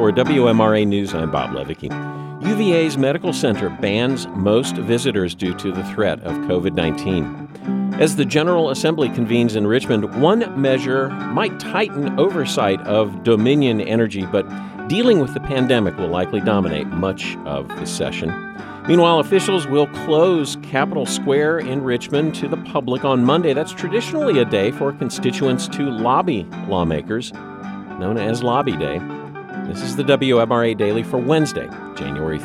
For WMRA News, I'm Bob Levicki. UVA's medical center bans most visitors due to the threat of COVID-19. As the General Assembly convenes in Richmond, one measure might tighten oversight of Dominion Energy, but dealing with the pandemic will likely dominate much of the session. Meanwhile, officials will close Capitol Square in Richmond to the public on Monday. That's traditionally a day for constituents to lobby lawmakers, known as Lobby Day. This is the WMRA Daily for Wednesday, January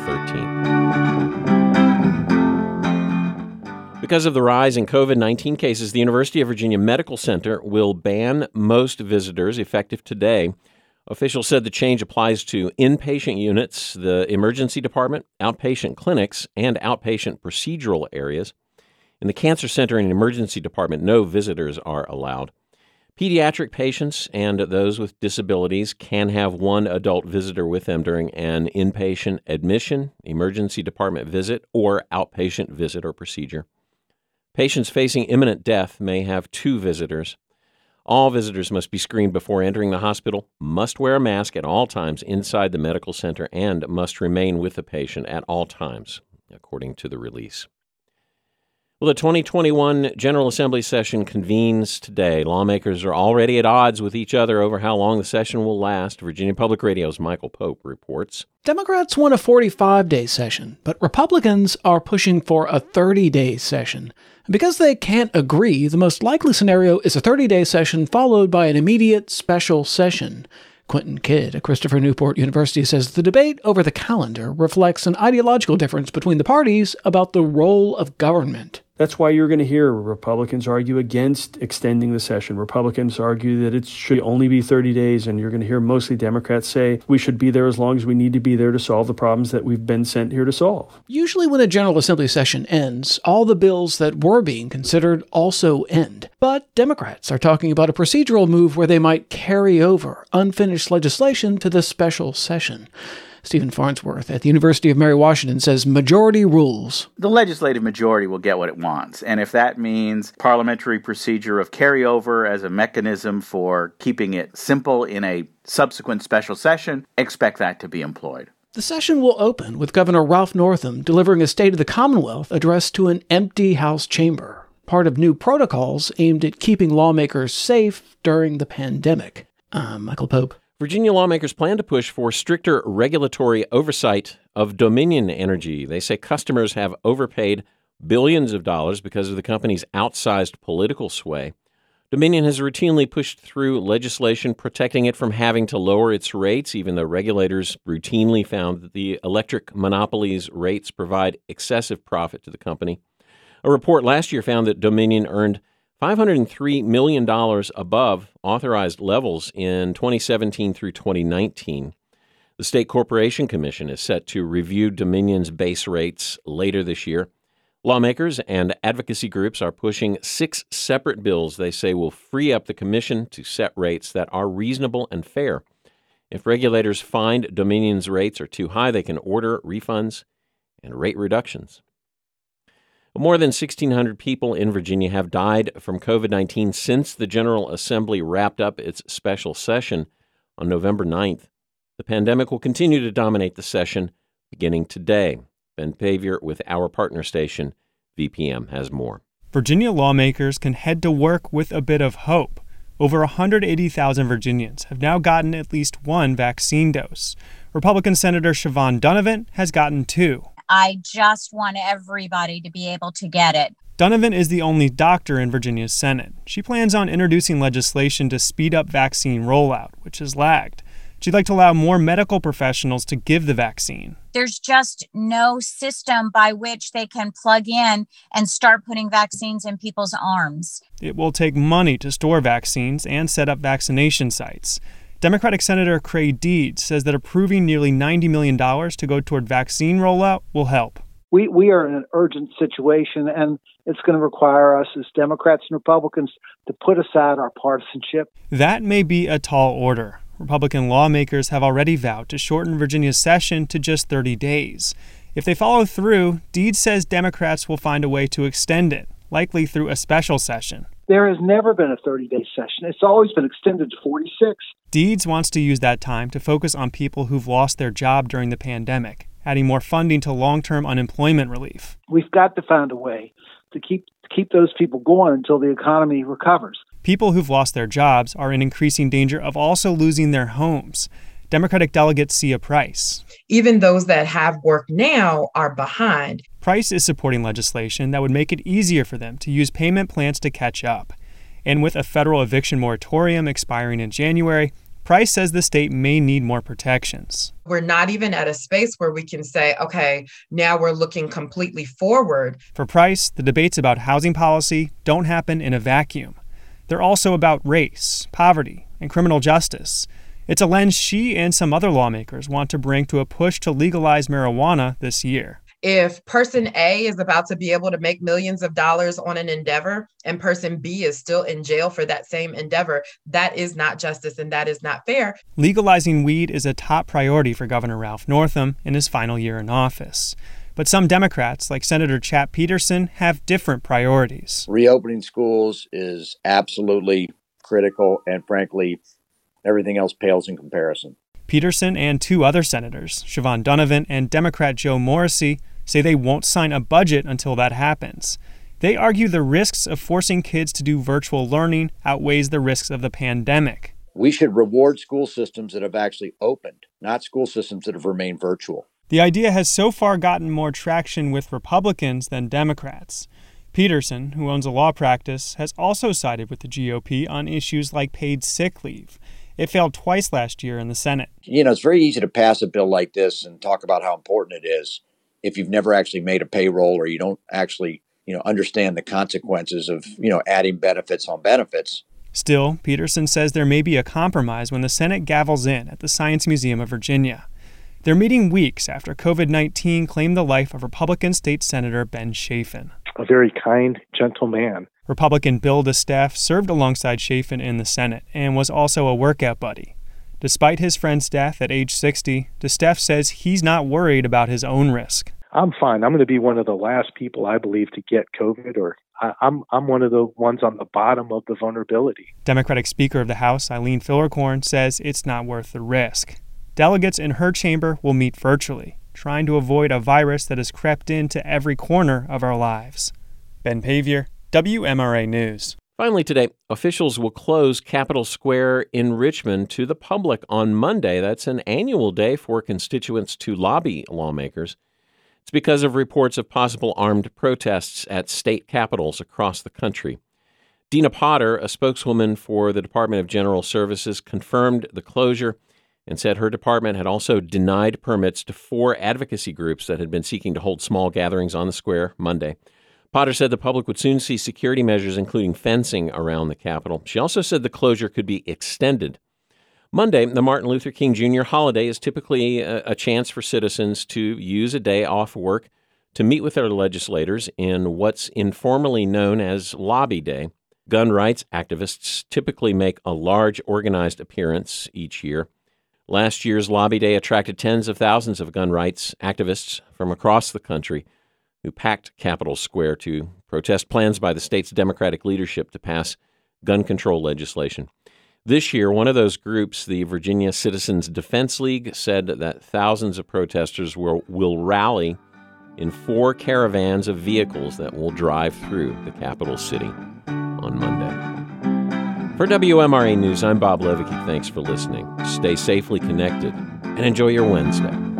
13th. Because of the rise in COVID-19 cases, the University of Virginia Medical Center will ban most visitors effective today. Officials said the change applies to inpatient units, the emergency department, outpatient clinics, and outpatient procedural areas. In the cancer center and emergency department, no visitors are allowed. Pediatric patients and those with disabilities can have one adult visitor with them during an inpatient admission, emergency department visit, or outpatient visit or procedure. Patients facing imminent death may have two visitors. All visitors must be screened before entering the hospital, must wear a mask at all times inside the medical center, and must remain with the patient at all times, according to the release. Well, the 2021 General Assembly session convenes today. Lawmakers are already at odds with each other over how long the session will last. Virginia Public Radio's Michael Pope reports. Democrats want a 45-day session, but Republicans are pushing for a 30-day session. And because they can't agree, the most likely scenario is a 30-day session followed by an immediate special session. Quentin Kidd at Christopher Newport University says the debate over the calendar reflects an ideological difference between the parties about the role of government. That's why you're going to hear Republicans argue against extending the session. Republicans argue that it should only be 30 days, and you're going to hear mostly Democrats say we should be there as long as we need to be there to solve the problems that we've been sent here to solve. Usually when a General Assembly session ends, all the bills that were being considered also end. But Democrats are talking about a procedural move where they might carry over unfinished legislation to the special session. Stephen Farnsworth at the University of Mary Washington says majority rules. The legislative majority will get what it wants. And if that means parliamentary procedure of carryover as a mechanism for keeping it simple in a subsequent special session, expect that to be employed. The session will open with Governor Ralph Northam delivering a State of the Commonwealth address to an empty House chamber, part of new protocols aimed at keeping lawmakers safe during the pandemic. I'm Michael Pope. Virginia lawmakers plan to push for stricter regulatory oversight of Dominion Energy. They say customers have overpaid billions of dollars because of the company's outsized political sway. Dominion has routinely pushed through legislation protecting it from having to lower its rates, even though regulators routinely found that the electric monopolies' rates provide excessive profit to the company. A report last year found that Dominion earned $503 million above authorized levels in 2017 through 2019. The State Corporation Commission is set to review Dominion's base rates later this year. Lawmakers and advocacy groups are pushing 6 separate bills they say will free up the commission to set rates that are reasonable and fair. If regulators find Dominion's rates are too high, they can order refunds and rate reductions. More than 1,600 people in Virginia have died from COVID-19 since the General Assembly wrapped up its special session on November 9th. The pandemic will continue to dominate the session beginning today. Ben Pavier with our partner station, VPM, has more. Virginia lawmakers can head to work with a bit of hope. Over 180,000 Virginians have now gotten at least one vaccine dose. Republican Senator Siobhan Dunnavant has gotten 2. I just want everybody to be able to get it. Dunnavant is the only doctor in Virginia's Senate. She plans on introducing legislation to speed up vaccine rollout, which has lagged. She'd like to allow more medical professionals to give the vaccine. There's just no system by which they can plug in and start putting vaccines in people's arms. It will take money to store vaccines and set up vaccination sites. Democratic Senator Craig Deeds says that approving nearly $90 million to go toward vaccine rollout will help. We are in an urgent situation, and it's going to require us as Democrats and Republicans to put aside our partisanship. That may be a tall order. Republican lawmakers have already vowed to shorten Virginia's session to just 30 days. If they follow through, Deeds says Democrats will find a way to extend it, likely through a special session. There has never been a 30-day session. It's always been extended to 46. Deeds wants to use that time to focus on people who've lost their job during the pandemic, adding more funding to long-term unemployment relief. We've got to find a way to keep those people going until the economy recovers. People who've lost their jobs are in increasing danger of also losing their homes. Democratic delegate Sia Price. Even those that have work now are behind. Price is supporting legislation that would make it easier for them to use payment plans to catch up. And with a federal eviction moratorium expiring in January, Price says the state may need more protections. We're not even at a space where we can say, okay, now we're looking completely forward. For Price, the debates about housing policy don't happen in a vacuum. They're also about race, poverty, and criminal justice. It's a lens she and some other lawmakers want to bring to a push to legalize marijuana this year. If person A is about to be able to make millions of dollars on an endeavor and person B is still in jail for that same endeavor, that is not justice and that is not fair. Legalizing weed is a top priority for Governor Ralph Northam in his final year in office. But some Democrats, like Senator Chap Peterson, have different priorities. Reopening schools is absolutely critical, and frankly, everything else pales in comparison. Peterson and two other senators, Siobhan Donovan and Democrat Joe Morrissey, say they won't sign a budget until that happens. They argue the risks of forcing kids to do virtual learning outweighs the risks of the pandemic. We should reward school systems that have actually opened, not school systems that have remained virtual. The idea has so far gotten more traction with Republicans than Democrats. Peterson, who owns a law practice, has also sided with the GOP on issues like paid sick leave. It failed twice last year in the Senate. It's very easy to pass a bill like this and talk about how important it is if you've never actually made a payroll or you don't actually, understand the consequences of, adding benefits on benefits. Still, Peterson says there may be a compromise when the Senate gavels in at the Science Museum of Virginia. They're meeting weeks after COVID-19 claimed the life of Republican State Senator Ben Chafin. A very kind, gentle man. Republican Bill DeSteffe served alongside Chafin in the Senate and was also a workout buddy. Despite his friend's death at age 60, DeSteffe says he's not worried about his own risk. I'm fine. I'm going to be one of the last people, I believe, to get COVID, or I'm one of the ones on the bottom of the vulnerability. Democratic Speaker of the House, Eileen Fillercorn, says it's not worth the risk. Delegates in her chamber will meet virtually, trying to avoid a virus that has crept into every corner of our lives. Ben Pavier, WMRA News. Finally today, officials will close Capitol Square in Richmond to the public on Monday. That's an annual day for constituents to lobby lawmakers. It's because of reports of possible armed protests at state capitals across the country. Dina Potter, a spokeswoman for the Department of General Services, confirmed the closure and said her department had also denied permits to 4 advocacy groups that had been seeking to hold small gatherings on the square Monday. Potter said the public would soon see security measures, including fencing around the Capitol. She also said the closure could be extended. Monday, the Martin Luther King Jr. holiday, is typically a chance for citizens to use a day off work to meet with their legislators in what's informally known as Lobby Day. Gun rights activists typically make a large organized appearance each year. Last year's Lobby Day attracted tens of thousands of gun rights activists from across the country who packed Capitol Square to protest plans by the state's Democratic leadership to pass gun control legislation. This year, one of those groups, the Virginia Citizens Defense League, said that thousands of protesters will rally in 4 caravans of vehicles that will drive through the capital city on Monday. For WMRA News, I'm Bob Levicki. Thanks for listening. Stay safely connected and enjoy your Wednesday.